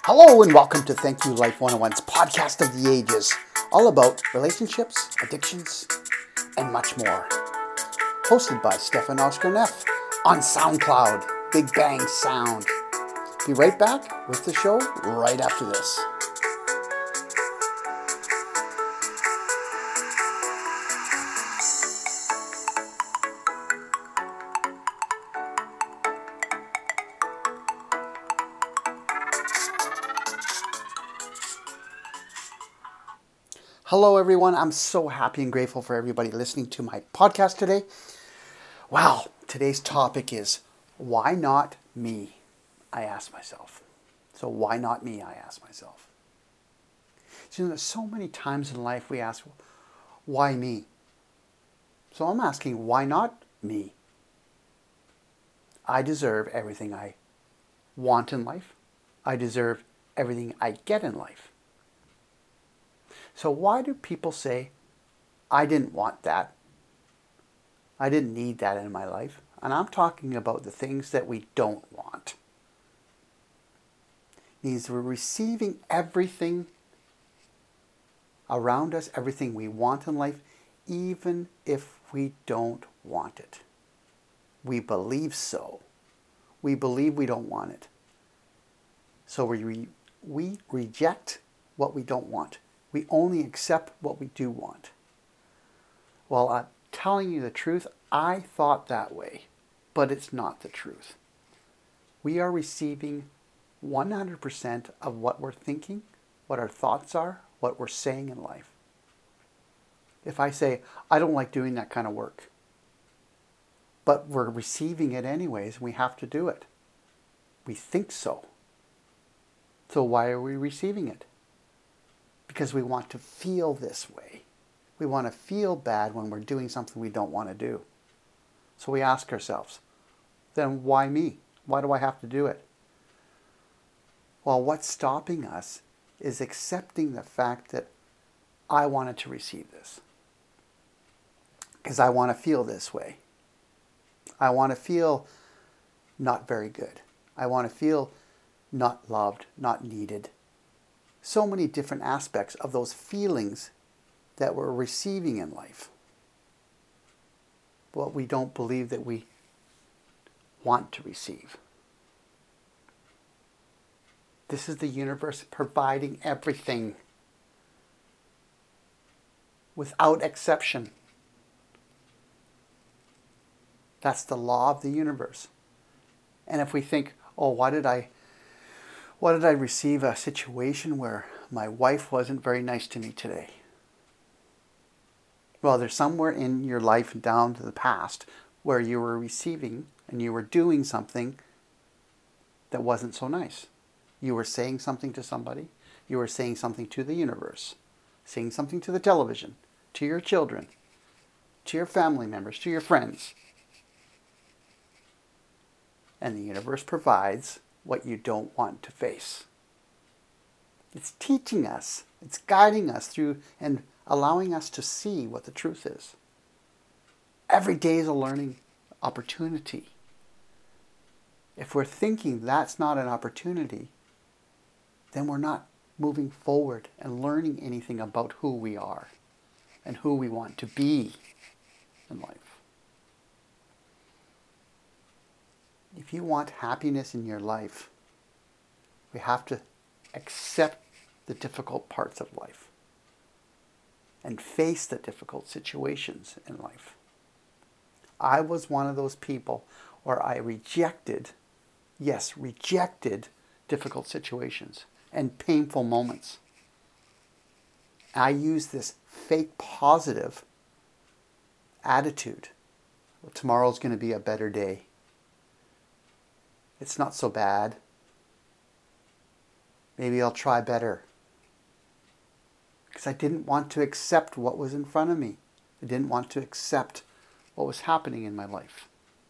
Hello and welcome to Thank You Life 101's podcast of the ages, all about relationships, addictions, and much more. Hosted by Stefan Oscar Neff on SoundCloud, Big Bang Sound. Be right back with the show right after this. Hello everyone, I'm so happy and grateful for everybody listening to my podcast today. Wow, today's topic is, why not me? I ask myself. So why not me? I ask myself. So there's so many times in life we ask, why me? So I'm asking, why not me? I deserve everything I want in life. I deserve everything I get in life. So why do people say, I didn't want that? I didn't need that in my life. And I'm talking about the things that we don't want. It means we're receiving everything around us, everything we want in life, even if we don't want it. We believe so. We believe we don't want it. So we reject what we don't want. We only accept what we do want. Well, I'm telling you the truth, I thought that way, but it's not the truth. We are receiving 100% of what we're thinking, what our thoughts are, what we're saying in life. If I say, I don't like doing that kind of work, but we're receiving it anyways, and we have to do it. We think so. So why are we receiving it? Because we want to feel this way. We want to feel bad when we're doing something we don't want to do. So we ask ourselves, then why me? Why do I have to do it? Well, what's stopping us is accepting the fact that I wanted to receive this. Because I want to feel this way. I want to feel not very good. I want to feel not loved, not needed. So many different aspects of those feelings that we're receiving in life. But we don't believe that we want to receive. This is the universe providing everything without exception. That's the law of the universe. And if we think, oh, why did I receive a situation where my wife wasn't very nice to me today? Well, there's somewhere in your life down to the past where you were receiving and you were doing something that wasn't so nice. You were saying something to somebody. You were saying something to the universe. Saying something to the television, to your children, to your family members, to your friends. And the universe provides what you don't want to face. It's teaching us, it's guiding us through and allowing us to see what the truth is. Every day is a learning opportunity. If we're thinking that's not an opportunity, then we're not moving forward and learning anything about who we are and who we want to be in life. If you want happiness in your life, we have to accept the difficult parts of life and face the difficult situations in life. I was one of those people where I rejected difficult situations and painful moments. I used this fake positive attitude. Well, tomorrow's going to be a better day. It's not so bad. Maybe I'll try better. Because I didn't want to accept what was in front of me. I didn't want to accept what was happening in my life.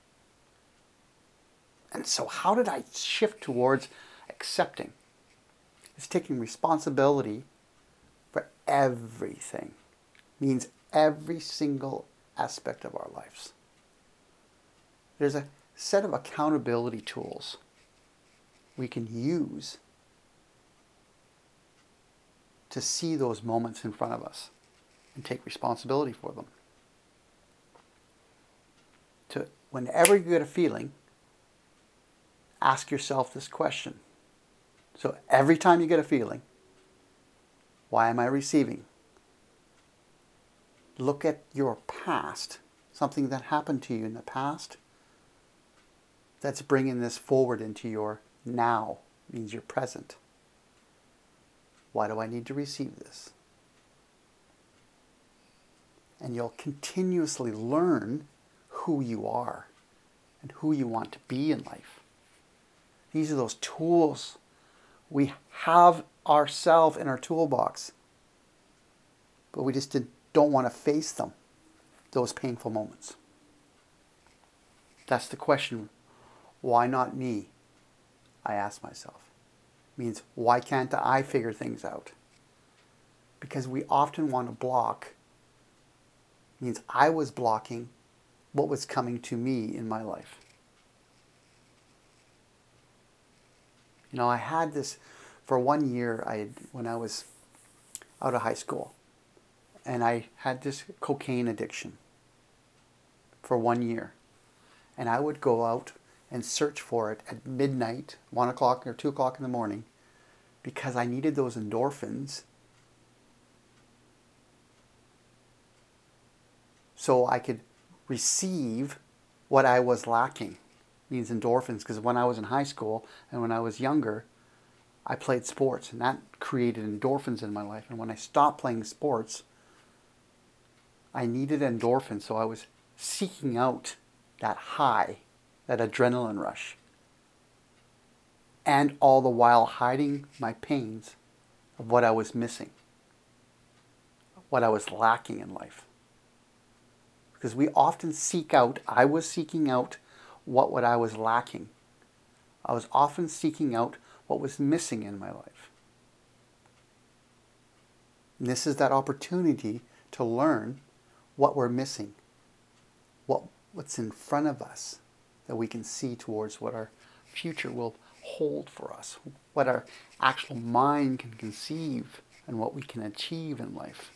And so how did I shift towards accepting? It's taking responsibility for everything. It means every single aspect of our lives. There's a set of accountability tools we can use to see those moments in front of us and take responsibility for them. To whenever you get a feeling, ask yourself this question. So every time you get a feeling, why am I receiving? Look at your past, something that happened to you in the past that's bringing this forward into your now, means your present. Why do I need to receive this? And you'll continuously learn who you are and who you want to be in life. These are those tools we have ourselves in our toolbox, but we just don't want to face them, those painful moments. That's the question. Why not me? I ask myself. Means, why can't I figure things out? Because we often want to block. Means I was blocking what was coming to me in my life. You know, I had this for 1 year when I was out of high school. And I had this cocaine addiction for 1 year. And I would go out and search for it at midnight, 1 o'clock or 2 o'clock in the morning, because I needed those endorphins so I could receive what I was lacking. Means endorphins, because when I was in high school and when I was younger, I played sports, and that created endorphins in my life. And when I stopped playing sports, I needed endorphins, so I was seeking out that high, that adrenaline rush, and all the while hiding my pains of what I was missing, what I was lacking in life. Because we often I was seeking out what I was lacking. I was often seeking out what was missing in my life. And this is that opportunity to learn what we're missing, what's in front of us, that we can see towards what our future will hold for us, what our actual mind can conceive, and what we can achieve in life.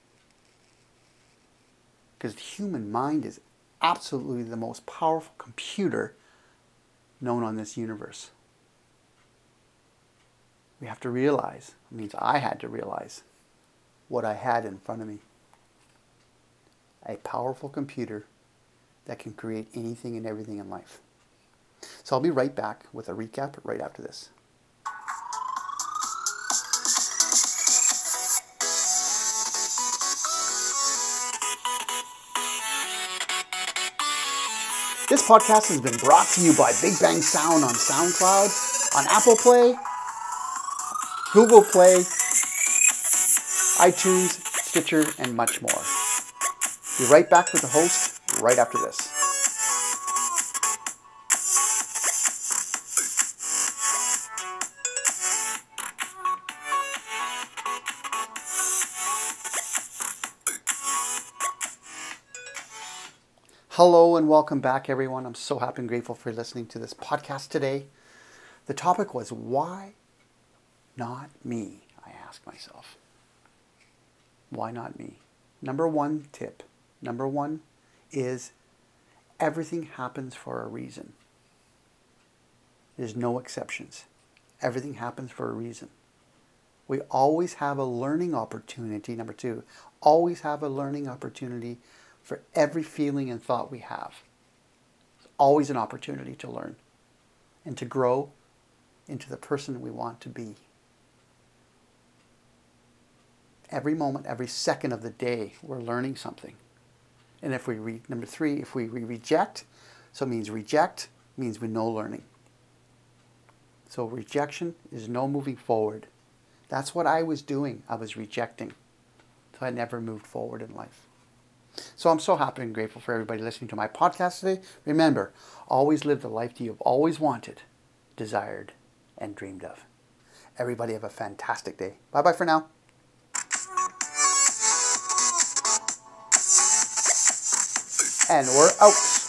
Because the human mind is absolutely the most powerful computer known on this universe. We have to realize, it means I had to realize, what I had in front of me. A powerful computer that can create anything and everything in life. So I'll be right back with a recap right after this. This podcast has been brought to you by Big Bang Sound on SoundCloud, on Apple Play, Google Play, iTunes, Stitcher, and much more. Be right back with the host right after this. Hello and welcome back, everyone. I'm so happy and grateful for listening to this podcast today. The topic was, why not me? I asked myself. Why not me? Number one is everything happens for a reason. There's no exceptions. Everything happens for a reason. We always have a learning opportunity. Number two, always have a learning opportunity for every feeling and thought we have. It's always an opportunity to learn and to grow into the person we want to be. Every moment, every second of the day, we're learning something. And if number three, if we reject, so it means reject means we're no learning. So rejection is no moving forward. That's what I was doing. I was rejecting. So I never moved forward in life. So I'm so happy and grateful for everybody listening to my podcast today. Remember, always live the life that you've always wanted, desired, and dreamed of. Everybody have a fantastic day. Bye-bye for now. And we're out.